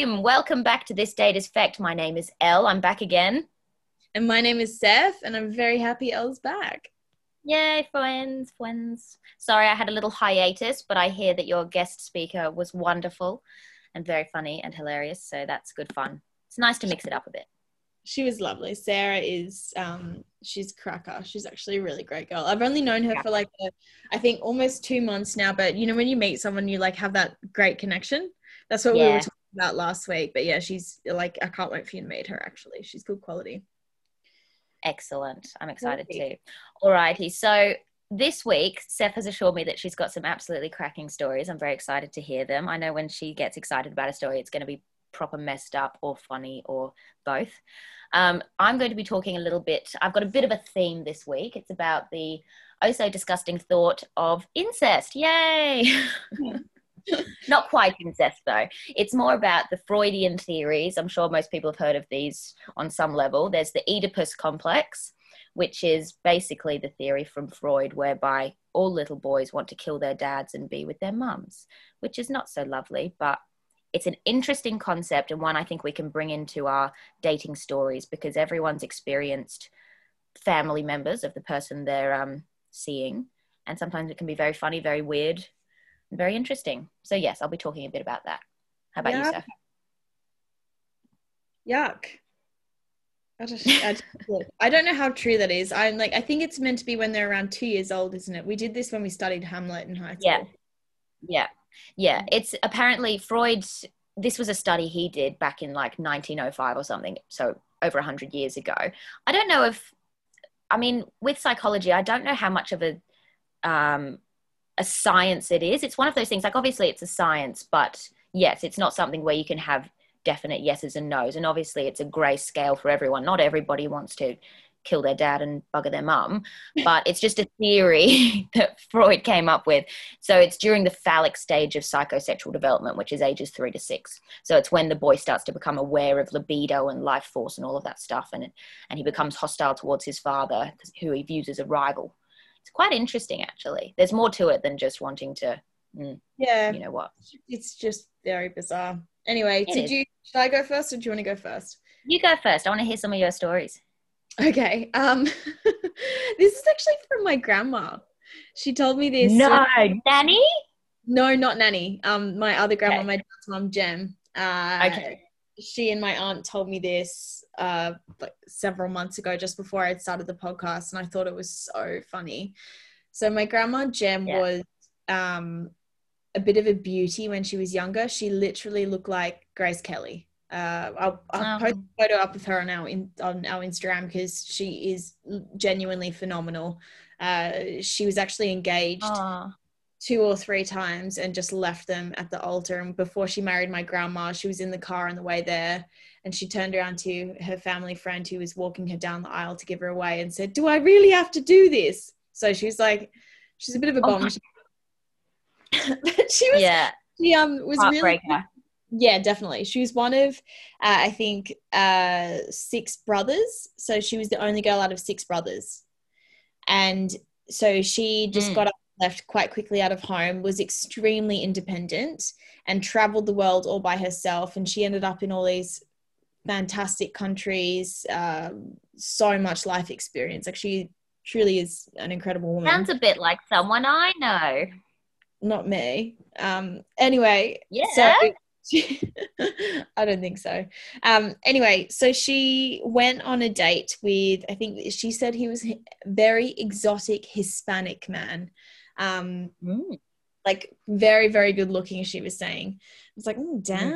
team, welcome back to This Date is Fact. My name is Elle. I'm back again. And my name is Seth, and I'm very happy Elle's back. Yay, friends. Sorry, I had a little hiatus, but I hear that your guest speaker was wonderful and very funny and hilarious, so that's good fun. It's nice to mix it up a bit. She was lovely. Sarah is, she's cracker. She's actually a really great girl. I've only known her for I think almost 2 months now, but you know, when you meet someone, you like have that great connection. That's what we were talking about last week. But yeah, she's like, I can't wait for you to meet her, actually. She's good quality. Excellent. I'm excited too. Alrighty. So this week, Seth has assured me that she's got some absolutely cracking stories. I'm very excited to hear them. I know when she gets excited about a story, it's going to be proper messed up or funny or both. I'm going to be talking a little bit. I've got a bit of a theme this week. It's about the oh so disgusting thought of incest. Yay! Not quite incest though. It's more about the Freudian theories. I'm sure most people have heard of these on some level. There's the Oedipus complex, which is basically the theory from Freud whereby all little boys want to kill their dads and be with their mums, which is not so lovely, but it's an interesting concept and one I think we can bring into our dating stories because everyone's experienced family members of the person they're seeing. And sometimes it can be very funny, very weird, very interesting. So yes, I'll be talking a bit about that. How about you, Seth? Yuck. I don't know how true that is. I think it's meant to be when they're around 2 years old, isn't it? We did this when we studied Hamlet in high school. Yeah. It's apparently Freud's, this was a study he did back in like 1905 or something. So over 100 years ago. I don't know with psychology, I don't know how much of a science it is. It's one of those things, like obviously it's a science, but yes, it's not something where you can have definite yeses and nos. And obviously it's a grey scale for everyone. Not everybody wants to kill their dad and bugger their mum, but it's just a theory that Freud came up with. So it's during the phallic stage of psychosexual development, which is ages 3 to 6. So it's when the boy starts to become aware of libido and life force and all of that stuff. And he becomes hostile towards his father, who he views as a rival. It's quite interesting, actually. There's more to it than just wanting to, you know what? It's just very bizarre. Anyway, should I go first or do you want to go first? You go first. I want to hear some of your stories. Okay. This is actually from my grandma. She told me this. No, Nanny? No, not Nanny. My other grandma, okay. My dad's mom, Jem. Okay. She and my aunt told me this several months ago, just before I'd started the podcast, and I thought it was so funny. So my grandma Jem was a bit of a beauty when she was younger. She literally looked like Grace Kelly. I'll post a photo up of her on our Instagram because she is genuinely phenomenal. She was actually engaged 2 or 3 times and just left them at the altar. And before she married my grandma, she was in the car on the way there, and she turned around to her family friend who was walking her down the aisle to give her away and said, "Do I really have to do this?" So she was like, she's a bit of a bomb. But she was really, yeah, definitely. She was one of, I think, 6 brothers. So she was the only girl out of 6 brothers. And so she just got up, left quite quickly out of home, was extremely independent and traveled the world all by herself. And she ended up in all these fantastic countries, so much life experience. Like she truly is an incredible woman. Sounds a bit like someone I know. Not me. Anyway. Yeah. So I don't think so. Anyway, so she went on a date with, I think she said he was a very exotic Hispanic man. Like very, very good looking, she was saying. I was like,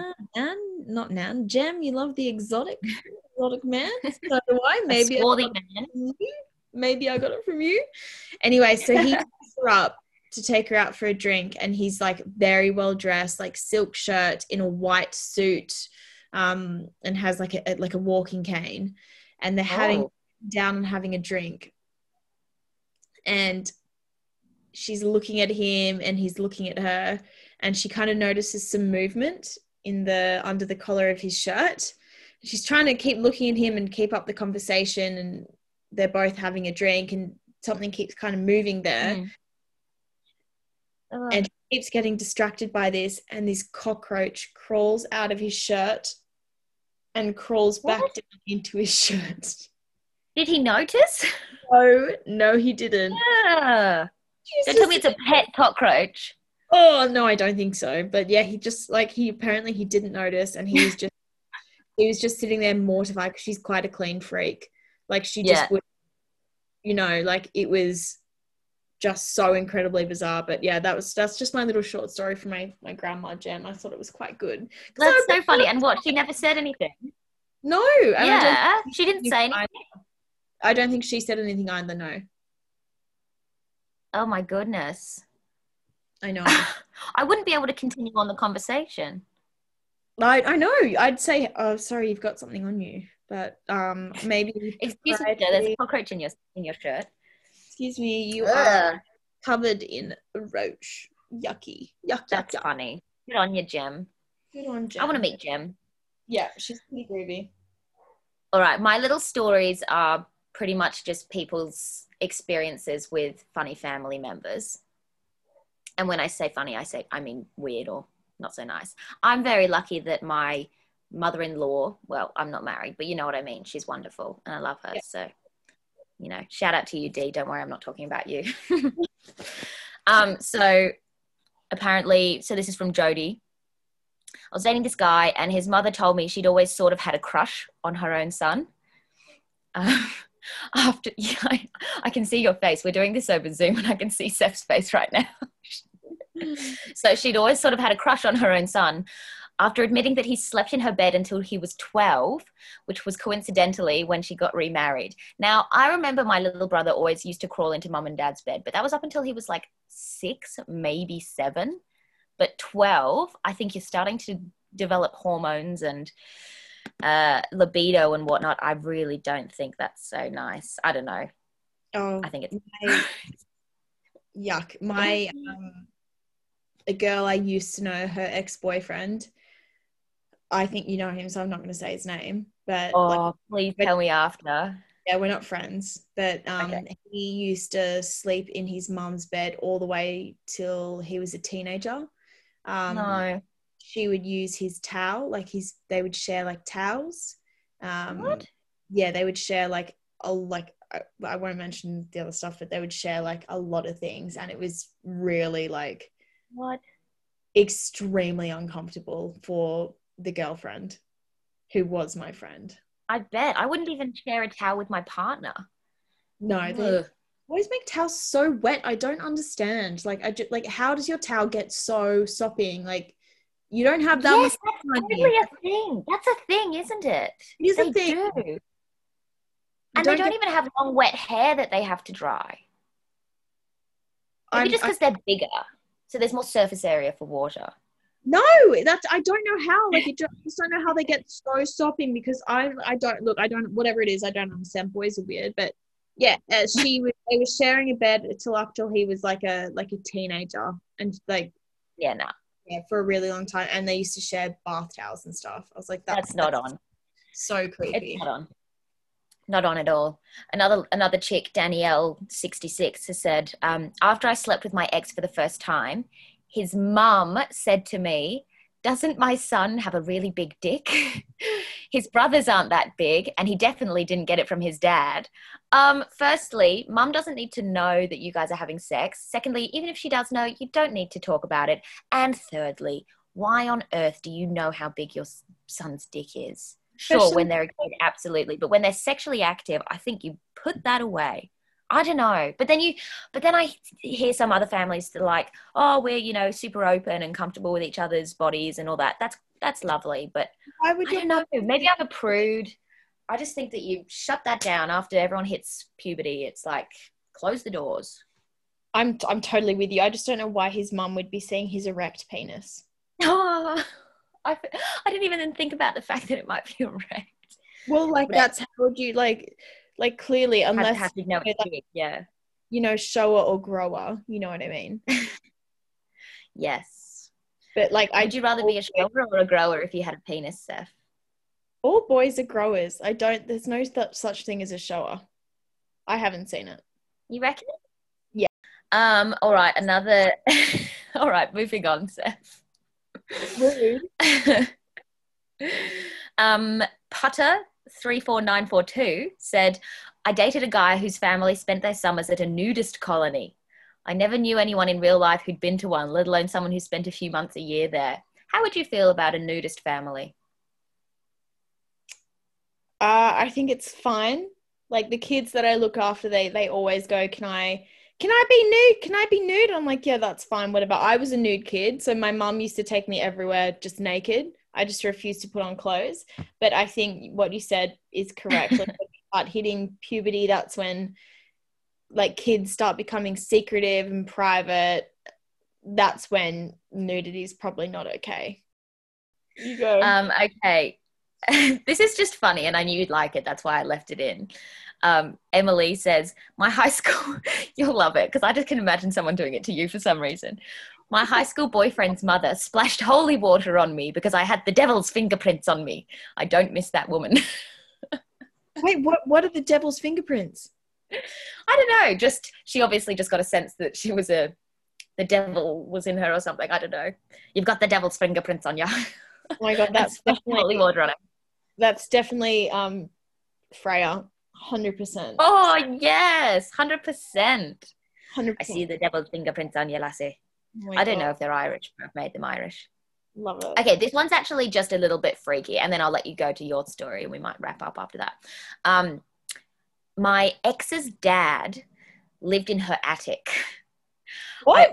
Jem, you love the exotic man? So do I. Maybe I got it from you. Anyway, so he picks her up to take her out for a drink, and he's like very well dressed, like silk shirt in a white suit, and has like a walking cane, and they're having down and having a drink, and she's looking at him and he's looking at her, and she kind of notices some movement under the collar of his shirt. She's trying to keep looking at him and keep up the conversation, and they're both having a drink and something keeps kind of moving there. And keeps getting distracted by this, and this cockroach crawls out of his shirt and crawls back What? down into his shirt. Did he notice? No, he didn't. Yeah. Don't tell me it's a pet cockroach. Oh no, I don't think so. But yeah, he just he apparently he didn't notice, and he was just sitting there mortified because she's quite a clean freak. Like she just would, it was just so incredibly bizarre. But yeah, that's just my little short story from my grandma Jem. I thought it was quite good. That's so funny. And what? She never said anything. No. Yeah, she didn't say anything. I don't think she said anything either. No. Oh my goodness. I know. I wouldn't be able to continue on the conversation. I know. I'd say, oh, sorry, you've got something on you, but maybe. Excuse me, there's a cockroach in your shirt. Excuse me, you are covered in roach. Yucky. That's funny. Good on you, Jem. Good on Jem. I want to meet Jem. Yeah, she's pretty groovy. All right, my little stories are pretty much just people's experiences with funny family members. And when I say funny, I mean weird or not so nice. I'm very lucky that my mother-in-law, well, I'm not married, but you know what I mean. She's wonderful and I love her. Yeah. So, shout out to you, Dee. Don't worry, I'm not talking about you. So apparently, this is from Jody. I was dating this guy and his mother told me she'd always sort of had a crush on her own son. I can see your face. We're doing this over Zoom and I can see Steph's face right now. So she'd always sort of had a crush on her own son after admitting that he slept in her bed until he was 12, which was coincidentally when she got remarried. Now, I remember my little brother always used to crawl into mum and dad's bed, but that was up until he was like 6, maybe 7. But 12, I think you're starting to develop hormones and libido and whatnot. I really don't think that's so nice. I don't know. Oh, I think it's yuck. My a girl I used to know, her ex-boyfriend, I think you know him, so I'm not going to say his name, but please tell me after. Yeah, we're not friends, but he used to sleep in his mum's bed all the way till he was a teenager. No. She would use his towel, they would share like towels. What? Yeah, they would share I won't mention the other stuff, but they would share like a lot of things, and it was really what? Extremely uncomfortable for the girlfriend who was my friend. I bet. I wouldn't even share a towel with my partner. No, they always make towels so wet. I don't understand. How does your towel get so sopping? You don't have that much. That's totally a thing. That's a thing, isn't it? It is a thing. Do. And they don't even have long, wet hair that they have to dry. Maybe just because they're bigger. So there's more surface area for water. No, I don't know how. I just don't know how they get so sopping, because I don't whatever it is, I don't understand. Boys are weird, but yeah, they were sharing a bed till he was like a teenager, and for a really long time, and they used to share bath towels and stuff. I was like, that's not on. So creepy. It's not on. Not on at all. Another chick, Danielle 66, has said, after I slept with my ex for the first time, his mum said to me, "Doesn't my son have a really big dick?" His brothers aren't that big, and he definitely didn't get it from his dad. Firstly, mum doesn't need to know that you guys are having sex. Secondly, even if she does know, you don't need to talk about it. And thirdly, why on earth do you know how big your son's dick is? Sure, when they're a kid, absolutely. But when they're sexually active, I think you put that away. I don't know. But then I hear some other families that are like, oh, we're, super open and comfortable with each other's bodies and all that. That's lovely. But I don't know. Maybe I'm a prude. I just think that you shut that down after everyone hits puberty. It's like, close the doors. I'm totally with you. I just don't know why his mum would be seeing his erect penis. Oh, I didn't even think about the fact that it might be erect. Well, that's how would you clearly, unless have to know yeah, shower or grower, you know what I mean? Yes, but would you rather be a shower or a grower if you had a penis, Steph? All boys are growers. There's no such thing as a shower. I haven't seen it. You reckon? Yeah. All right, another All right, moving on, Seth. Rude. Putter 34942 said, I dated a guy whose family spent their summers at a nudist colony. I never knew anyone in real life who'd been to one, let alone someone who spent a few months a year there. How would you feel about a nudist family? I think it's fine. Like the kids that I look after, they always go, can I be nude? Can I be nude? I'm like, yeah, that's fine, whatever. I was a nude kid, so my mum used to take me everywhere just naked. I just refused to put on clothes. But I think what you said is correct. Like when you start hitting puberty, that's when like kids start becoming secretive and private. That's when nudity is probably not okay. You go. Okay. This is just funny and I knew you'd like it. That's why I left it in. Emily says, my high school, you'll love it because I just can imagine someone doing it to you for some reason. My high school boyfriend's mother splashed holy water on me because I had the devil's fingerprints on me. I don't miss that woman. Wait, what are the devil's fingerprints? I don't know. Just she obviously just got a sense that she was the devil was in her or something. I don't know. You've got the devil's fingerprints on you. Oh my God, that's definitely holy water on it. That's definitely Freya, 100%. Oh yes, 100%. 100%. I see the devil's fingerprints on you, lassie. Oh I don't know if they're Irish, but I've made them Irish. Love it. Okay, this one's actually just a little bit freaky, and then I'll let you go to your story, and we might wrap up after that. My ex's dad lived in her attic. What?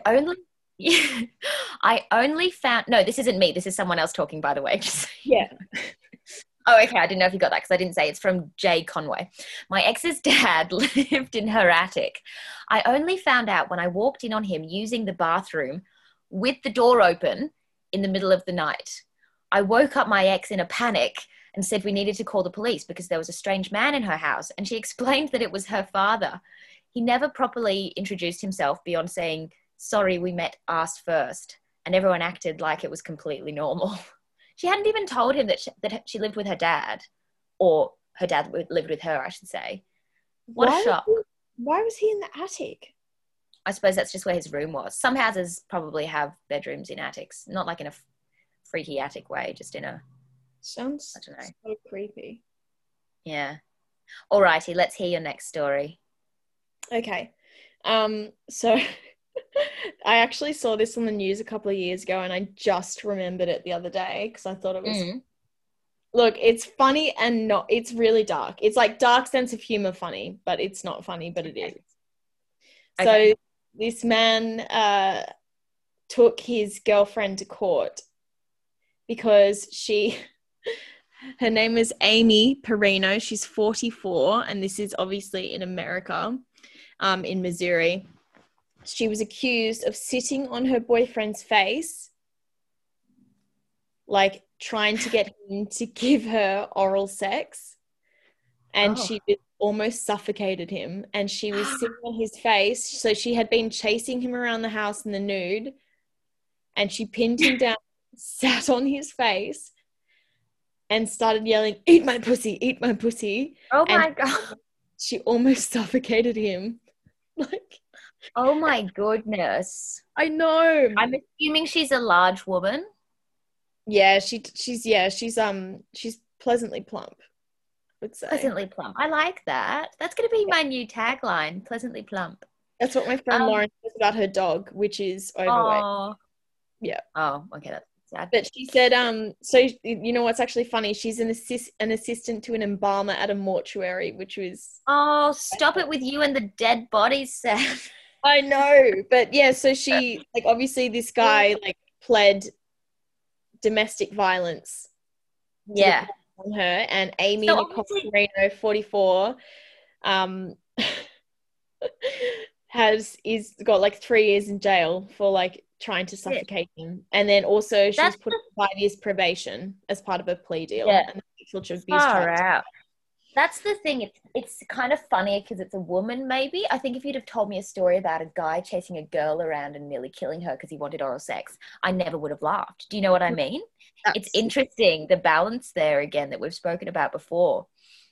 I only found, no, this isn't me. This is someone else talking, by the way. Yeah. Oh, okay. I didn't know if you got that because I didn't say. It's from Jay Conway. My ex's dad lived in her attic. I only found out when I walked in on him using the bathroom with the door open in the middle of the night. I woke up my ex in a panic and said we needed to call the police because there was a strange man in her house. And she explained that it was her father. He never properly introduced himself beyond saying, sorry, we met ass first. And everyone acted like it was completely normal. She hadn't even told him that she lived with her dad, or her dad lived with her, I should say. What a shock. Why was he in the attic? I suppose that's just where his room was. Some houses probably have bedrooms in attics, not like in a freaky attic way, just in a... Sounds I don't know. So creepy. Yeah. Alrighty, let's hear your next story. Okay. So... I actually saw this on the news a couple of years ago and I just remembered it the other day because I thought it was look, it's funny and not, it's really dark. It's like dark sense of humor funny, but it's not funny, but it is. Okay. So this man took his girlfriend to court because her name is Amy Perino. She's 44 and this is obviously in America, in Missouri. She was accused of sitting on her boyfriend's face, like trying to get him to give her oral sex. And she almost suffocated him. And she was sitting on his face. So she had been chasing him around the house in the nude. And she pinned him down, sat on his face, and started yelling, eat my pussy, eat my pussy. Oh my God. She almost suffocated him. Like... Oh my goodness. I know. I'm assuming she's a large woman. Yeah, she's pleasantly plump, I would say. Pleasantly plump. I like that. That's going to be my new tagline, pleasantly plump. That's what my friend Lauren says about her dog, which is overweight. Oh. Yeah. Oh, okay, that's sad. But she said, so you know what's actually funny? She's an assistant to an embalmer at a mortuary, which was... Oh, stop it with you and the dead bodies, Seth. I know, but yeah, so she, like, obviously this guy, like, pled domestic violence on her, and Amy Nicole Perino, 44, got like 3 years in jail for like trying to suffocate him, and then also she was put on 5 years probation as part of a plea deal. And sexual abuse charge. That's the thing. It's kind of funny because it's a woman, maybe. I think if you'd have told me a story about a guy chasing a girl around and nearly killing her because he wanted oral sex, I never would have laughed. Do you know what I mean? It's interesting, the balance there again that we've spoken about before.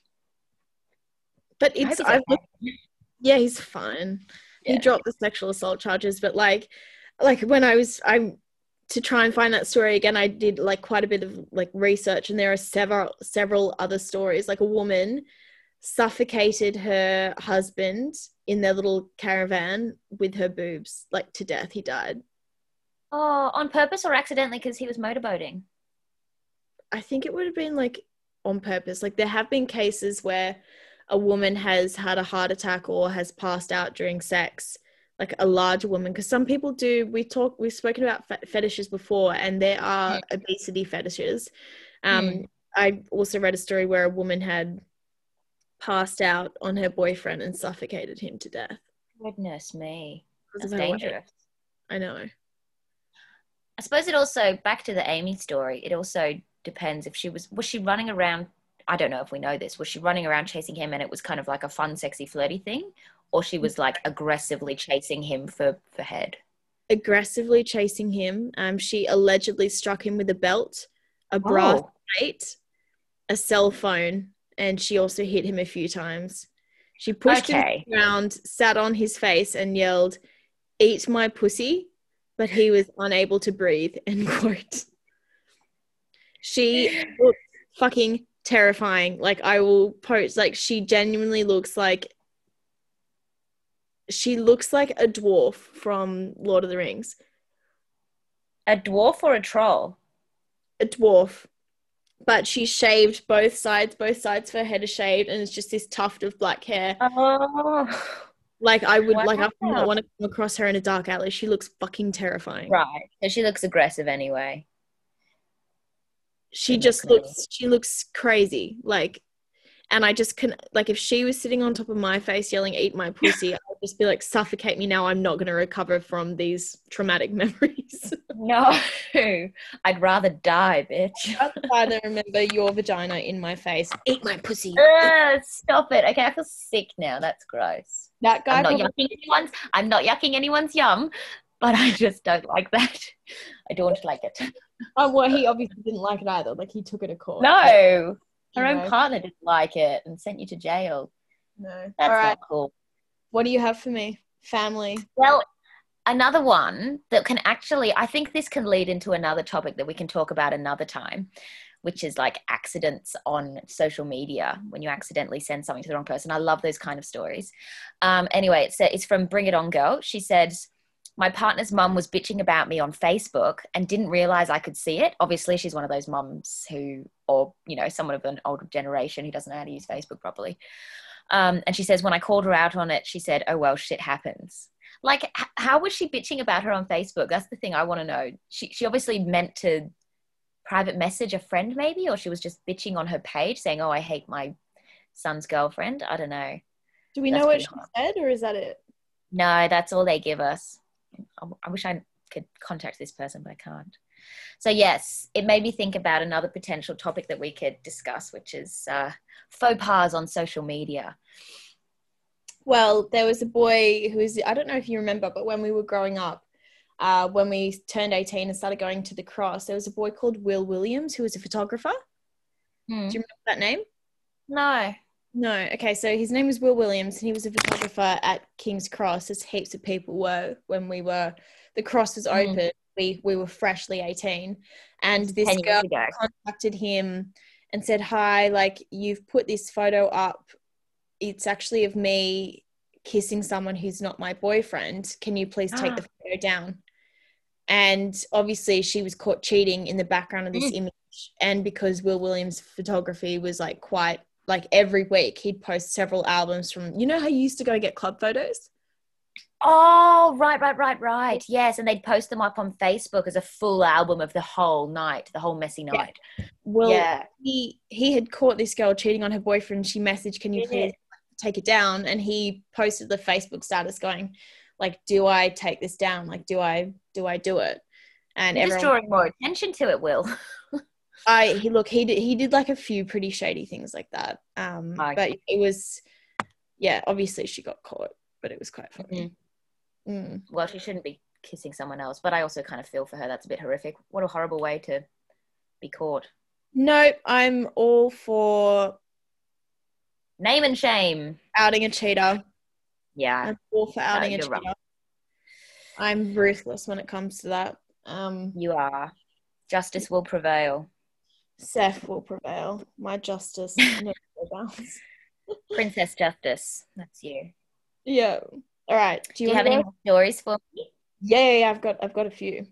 But he's fine. Yeah. He dropped the sexual assault charges, but like, like when I'm to try and find that story again, I did like quite a bit of like research, and there are several other stories. Like a woman suffocated her husband in their little caravan with her boobs, like to death. He died. Oh, on purpose or accidentally because he was motorboating? I think it would have been like on purpose. Like there have been cases where a woman has had a heart attack or has passed out during sex, like a larger woman, because some people do. We've spoken about fetishes before, and there are obesity fetishes. I also read a story where a woman had passed out on her boyfriend and suffocated him to death. Goodness me, that's Weight. dangerous. I know. I suppose it also, back to the Amy story, it also depends if was she running around, I don't know if we know this, was she running around chasing him and it was kind of like a fun, sexy, flirty thing? Or she was like aggressively chasing him for head? Aggressively chasing him. She allegedly struck him with a belt, a brass plate, a cell phone, and she also hit him a few times. She pushed him around, sat on his face and yelled, "Eat my pussy," but he was unable to breathe, end quote. She looks fucking terrifying. Like, I will post, like, she genuinely looks like a dwarf from Lord of the Rings. A dwarf or a troll? A dwarf. But she shaved both sides of her head are shaved, and it's just this tuft of black hair. Oh. Like, I would I would not want to come across her in a dark alley. She looks fucking terrifying. Right. So she looks aggressive anyway. She looks crazy. Like, and I just can, like, if she was sitting on top of my face yelling, "Eat my pussy," I'd just be like, suffocate me now. I'm not going to recover from these traumatic memories. No, I'd rather die, bitch. I'd rather remember your vagina in my face. Eat my pussy. Stop it. Okay, I feel sick now. That's gross. That guy. I'm not yucking anyone's yum, but I just don't like that. I don't like it. Oh, well, he obviously didn't like it either. Like, he took it to court. No. Her own partner didn't like it and sent you to jail. No. That's not cool. What do you have for me? Family. Well, another one that can actually, I think this can lead into another topic that we can talk about another time, which is like accidents on social media when you accidentally send something to the wrong person. I love those kind of stories. Anyway, it's from Bring It On Girl. She said, my partner's mum was bitching about me on Facebook and didn't realize I could see it. Obviously, she's one of those mums who, or, you know, someone of an older generation who doesn't know how to use Facebook properly. And she says, when I called her out on it, she said, oh, well, shit happens. Like, how was she bitching about her on Facebook? That's the thing I want to know. She obviously meant to private message a friend maybe, or she was just bitching on her page saying, oh, I hate my son's girlfriend. I don't know. Do we know what she said, or is that it? No, that's all they give us. I wish I could contact this person, but I can't. So yes, it made me think about another potential topic that we could discuss, which is faux pas on social media. Well, there was a boy who was, I don't know if you remember, but when we were growing up, when we turned 18 and started going to the cross, there was a boy called Will Williams who was a photographer. Do you remember that name? No. Okay, so his name was Will Williams, and he was a photographer at King's Cross, as heaps of people were when the cross was open. We were freshly 18, and this girl contacted him and said, hi, like, you've put this photo up. It's actually of me kissing someone who's not my boyfriend. Can you please take the photo down? And obviously she was caught cheating in the background of this image. And because Will Williams' photography was like quite, like, every week he'd post several albums from, you know how you used to go get club photos? Oh, right. Yes, and they'd post them up on Facebook as a full album of the whole night, the whole messy night. Yeah. Well, he had caught this girl cheating on her boyfriend. She messaged, can you please take it down? And he posted the Facebook status going, like, do I take this down? Like, do I do it? And you're just drawing more attention to it, Will. He did like a few pretty shady things like that. But it was, obviously she got caught, but it was quite funny. Well, she shouldn't be kissing someone else, but I also kind of feel for her. That's a bit horrific. What a horrible way to be caught. No, I'm all for name and shame. Outing a cheater. Yeah. I'm all for outing a cheater. I'm ruthless when it comes to that. You are. Justice will prevail. Seth will prevail. My justice never prevails. Princess Justice. That's you. Yeah. All right. Do you have any more stories for me? Yeah. I've got a few.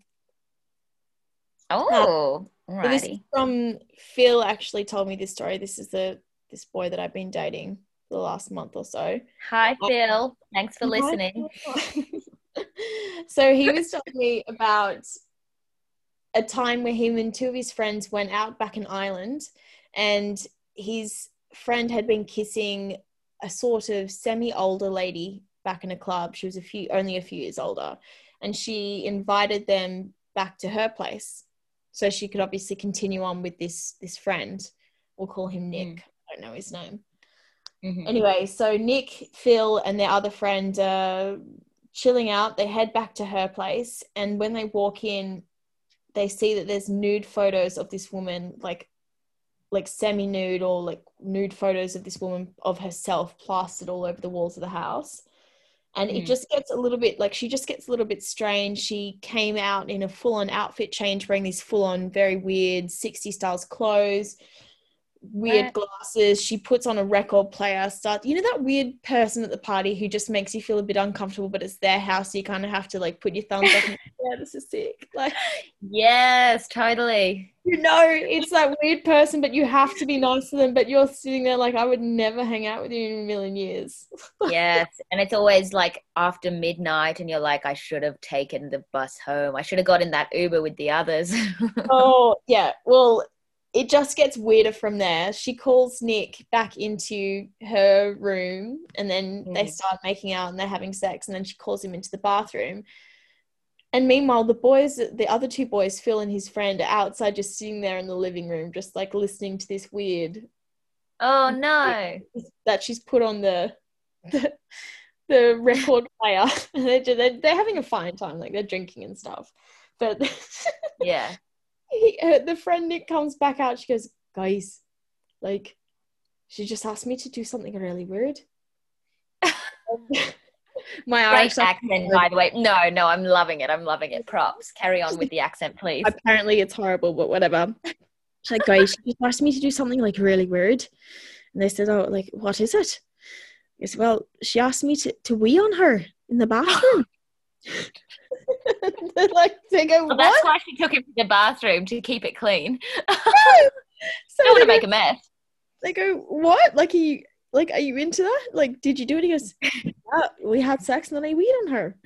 Oh, so this is alrighty. from Phil. Actually, told me this story. This is this boy that I've been dating for the last month or so. Hi, Phil. Thanks for listening. So he was telling me about a time where him and two of his friends went out back in Ireland, and his friend had been kissing a sort of semi-older lady back in a club. She was only a few years older, and she invited them back to her place so she could obviously continue on with this friend. We'll call him Nick. I don't know his name. Mm-hmm. Anyway, so Nick, Phil, and their other friend chilling out. They head back to her place, and when they walk in, they see that there's nude photos of this woman, like semi-nude or like nude photos of this woman of herself plastered all over the walls of the house. And it just gets a little bit, like, she just gets a little bit strange. She came out in a full-on outfit change, wearing these full-on very weird 60s styles clothes, weird glasses. She puts on a record player, you know, that weird person at the party who just makes you feel a bit uncomfortable, but it's their house, so you kind of have to like put your thumbs up and yeah, this is sick. Like, yes, totally. You know, it's that weird person, but you have to be nice to them, but you're sitting there like, I would never hang out with you in a million years. Yes, and it's always like after midnight and you're like, I should have taken the bus home. I should have got in that Uber with the others. Oh, yeah. Well, it just gets weirder from there. She calls Nick back into her room, and then they start making out and they're having sex, and then she calls him into the bathroom. And meanwhile, the other two boys, Phil and his friend, are outside just sitting there in the living room, just like listening to this weird. Oh no! That she's put on the record player. They're having a fine time, like they're drinking and stuff. But yeah, the friend Nick comes back out. She goes, guys, like, she just asked me to do something really weird. My Irish accent, by the way. No, I'm loving it. I'm loving it. Props. Carry on with the accent, please. Apparently it's horrible, but whatever. She's like, guys, she just asked me to do something like really weird. And they said, oh, like, what is it? I said, well, she asked me to wee on her in the bathroom. They go, well, that's why she took him to the bathroom, to keep it clean. So don't want to make a mess. They go, what? Like, are you into that? Like, did you do it? He goes, yeah, we had sex and then I weed on her.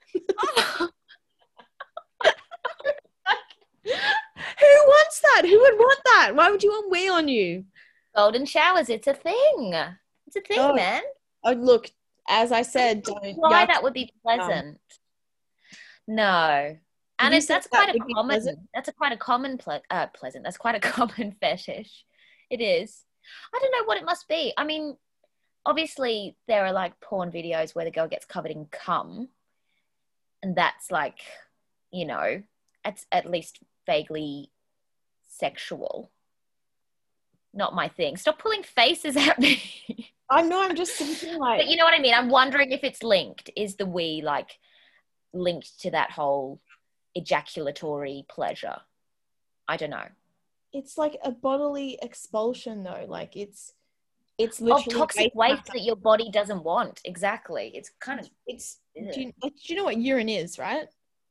Who wants that? Who would want that? Why would you want wee on you? Golden showers, it's a thing. It's a thing, man. Oh, look, as I said, don't. Why that would be pleasant? No. And that's quite a common. That's quite a common pleasant. That's quite a common fetish. It is. I don't know what it must be. I mean, obviously there are like porn videos where the girl gets covered in cum, and that's like, you know, it's at least vaguely sexual. Not my thing. Stop pulling faces at me. I know, I'm just thinking like... But you know what I mean? I'm wondering if it's linked. Is the wee like linked to that whole ejaculatory pleasure? I don't know. It's like a bodily expulsion though. Like it's literally of toxic waste that your body doesn't want. Exactly. It's kind of... Do you know what urine is, right?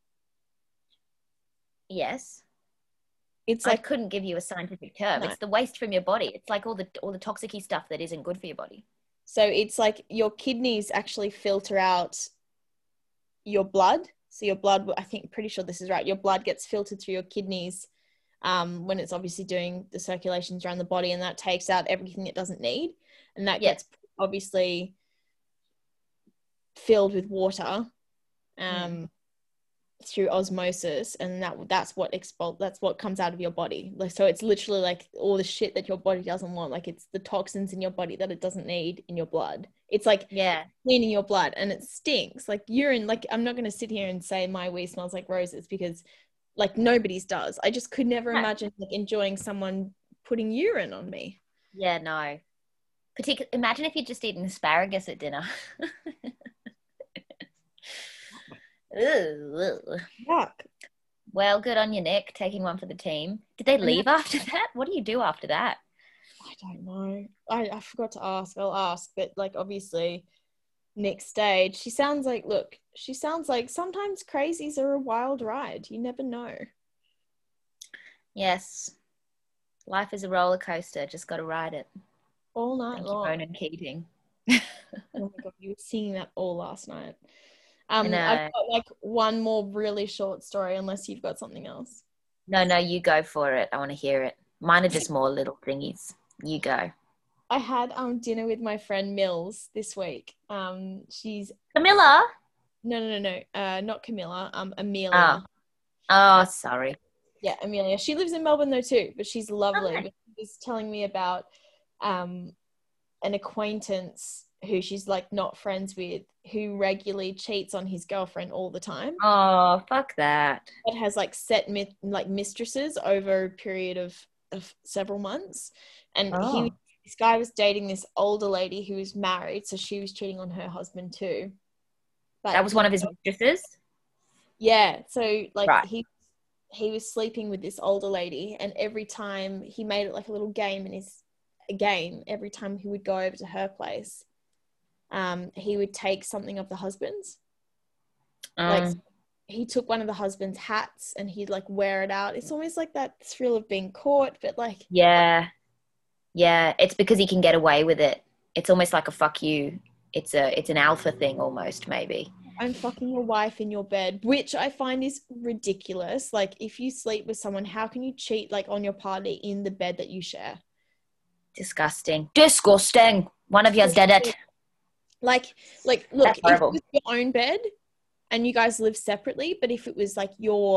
Yes. It's like, I couldn't give you a scientific term. No. It's the waste from your body. It's like all the toxic-y stuff that isn't good for your body. So it's like your kidneys actually filter out your blood. So your blood, pretty sure this is right. Your blood gets filtered through your kidneys when it's obviously doing the circulations around the body, and that takes out everything it doesn't need. And that gets obviously filled with water through osmosis, and that's what comes out of your body. So it's literally like all the shit that your body doesn't want, like it's the toxins in your body that it doesn't need in your blood. It's like cleaning your blood, and it stinks like urine. Like, I'm not going to sit here and say my wee smells like roses, because like nobody's does. I just could never imagine like enjoying someone putting urine on me. Yeah, no. Imagine if you'd just eaten asparagus at dinner. Ugh. Yuck. Well, good on you, Nick, taking one for the team. Did they leave after that? What do you do after that? I don't know. I forgot to ask. I'll ask. But like, obviously, next stage, she sounds like sometimes crazies are a wild ride. You never know. Yes. Life is a roller coaster. Just got to ride it. All night Thank long. you, Ronan Keating. Oh my God, you were singing that all last night. And, I've got like one more really short story, unless you've got something else. no, you go for it. I want to hear it. Mine are just more little thingies. You go. I had dinner with my friend Mills this week. She's Camilla? no, not Camilla. Amelia. Oh, sorry. Yeah, Amelia. She lives in Melbourne though too, but she's lovely. Okay. But she was telling me about an acquaintance who she's like not friends with, who regularly cheats on his girlfriend all the time. Oh, fuck that. It has like set mistresses over a period of several months, and this guy was dating this older lady who was married, so she was cheating on her husband too. But that was one of his mistresses? Yeah, so like right. he was sleeping with this older lady, and every time he made it like a little game in his game, every time he would go over to her place, he would take something of the husband's. Like he took one of the husband's hats and he'd like wear it out. It's almost like that thrill of being caught, but like yeah, it's because he can get away with it. It's almost like a fuck you. It's an alpha thing almost, maybe. I'm fucking your wife in your bed, which I find is ridiculous. Like, if you sleep with someone, how can you cheat like on your partner in the bed that you share? Disgusting. One of yours did it. Like look, if it was your own bed and you guys live separately, but if it was like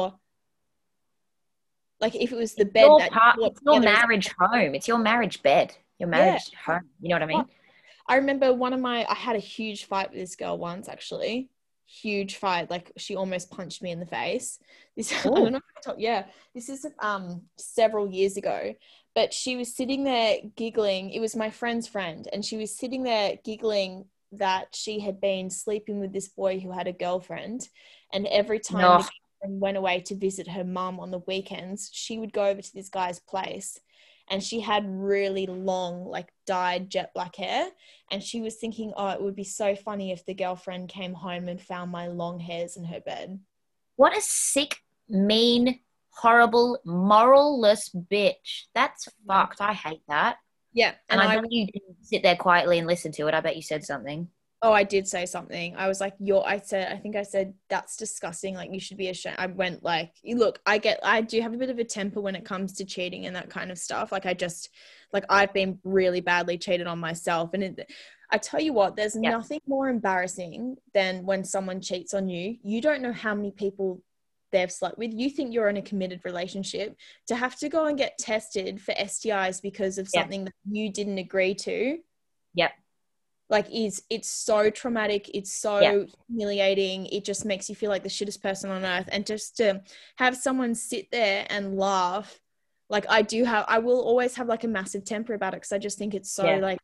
if it was the bed it's your marriage home. It's your marriage bed. Your marriage home. You know what I mean? I remember I had a huge fight with this girl once, actually. Huge fight. Like, she almost punched me in the face. I don't know if I told, this is several years ago, but she was sitting there giggling. It was my friend's friend, and she was sitting there giggling that she had been sleeping with this boy who had a girlfriend, and every time the girlfriend went away to visit her mum on the weekends, she would go over to this guy's place. And she had really long, like, dyed jet black hair. And she was thinking, oh, it would be so funny if the girlfriend came home and found my long hairs in her bed. What a sick, mean, horrible, moral-less bitch. That's fucked. I hate that. Yeah. And I bet you didn't sit there quietly and listen to it. I bet you said something. Oh, I did say something. I was like, I think I said, that's disgusting. Like, you should be ashamed. I went like, look, I do have a bit of a temper when it comes to cheating and that kind of stuff. Like, I've been really badly cheated on myself. And I tell you what, there's nothing more embarrassing than when someone cheats on you. You don't know how many people they've slept with. You think you're in a committed relationship. To have to go and get tested for STIs because of something that you didn't agree to. Yep. Like, it's so traumatic. It's so humiliating. It just makes you feel like the shittest person on earth. And just to have someone sit there and laugh, like, I will always have like a massive temper about it, because I just think it's so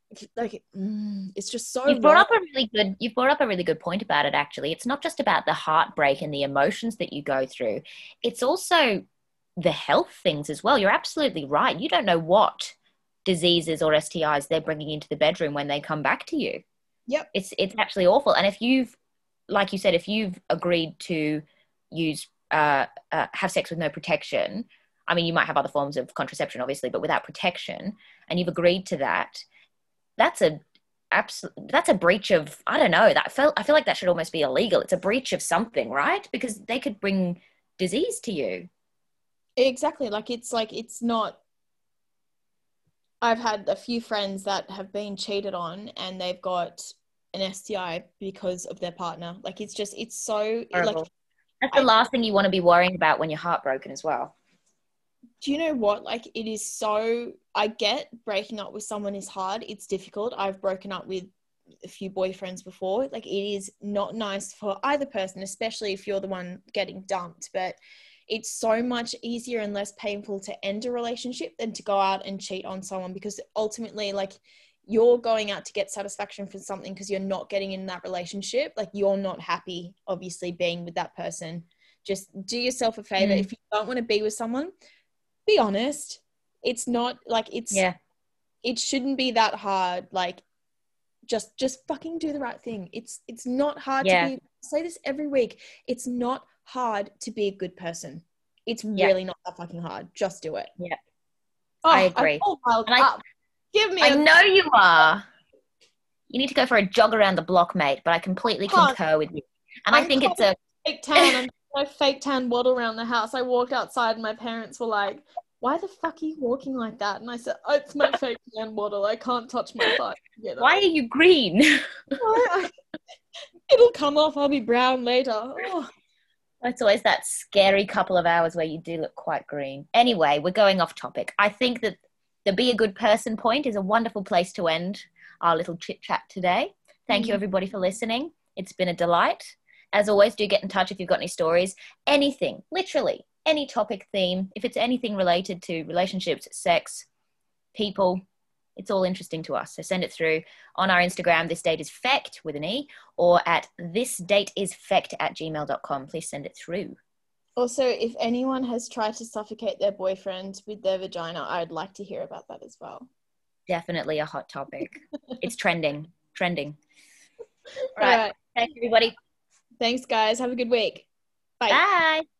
it's just so You've brought up a really good point about it, actually. It's not just about the heartbreak and the emotions that you go through. It's also the health things as well. You're absolutely right. You don't know what diseases or STIs they're bringing into the bedroom when they come back to you. Yep. It's actually awful. And if you've, like you said, if you've agreed to use have sex with no protection, I mean, you might have other forms of contraception, obviously, but without protection, and you've agreed to that, that's a breach of, I don't know, I feel like that should almost be illegal. It's a breach of something, right? Because they could bring disease to you. Exactly. It's not. I've had a few friends that have been cheated on and they've got an STI because of their partner. Like, it's so horrible. That's the last thing you want to be worrying about when you're heartbroken as well. Do you know what? Like, it is so, I get breaking up with someone is hard. It's difficult. I've broken up with a few boyfriends before. Like, it is not nice for either person, especially if you're the one getting dumped. But it's so much easier and less painful to end a relationship than to go out and cheat on someone, because ultimately, like, you're going out to get satisfaction from something because you're not getting in that relationship, like you're not happy, obviously, being with that person. Just do yourself a favor. If you don't want to be with someone, be honest. It's not like it shouldn't be that hard. Like just fucking do the right thing. It's not hard to be, I say this every week. It's not hard to be a good person. It's really not that fucking hard. Just do it. Yeah. Oh, I agree. Give me I know you are. You need to go for a jog around the block, mate, but I completely concur with you. And I think it's a fake tan. I'm fake tan waddle around the house. I walked outside and my parents were like, why the fuck are you walking like that? And I said, oh, it's my fake tan waddle. I can't touch my thigh. Why are you green? It'll come off. I'll be brown later. Oh. It's always that scary couple of hours where you do look quite green. Anyway, we're going off topic. I think that the be a good person point is a wonderful place to end our little chit chat today. Thank you everybody for listening. It's been a delight. As always, do get in touch if you've got any stories, anything, literally any topic, theme. If it's anything related to relationships, sex, people, it's all interesting to us. So send it through on our Instagram, thisdateisfect with an E, or at thisdateisfect@gmail.com. Please send it through. Also, if anyone has tried to suffocate their boyfriend with their vagina, I'd like to hear about that as well. Definitely a hot topic. It's trending. All right. Thanks, everybody. Thanks, guys. Have a good week. Bye. Bye.